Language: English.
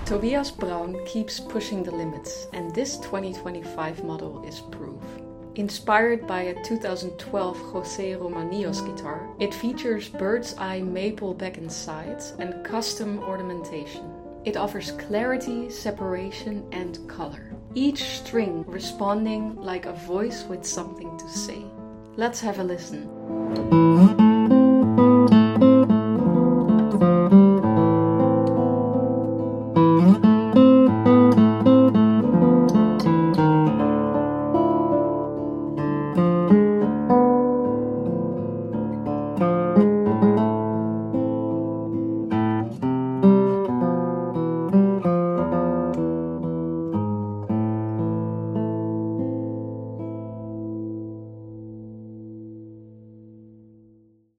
Tobias Braun keeps pushing the limits, and this 2025 model is proof. Inspired by a 2012 José Romanillos guitar, it features bird's eye maple back and sides and custom ornamentation. It offers clarity, separation, and color, each string responding like a voice with something to say. Let's have a listen.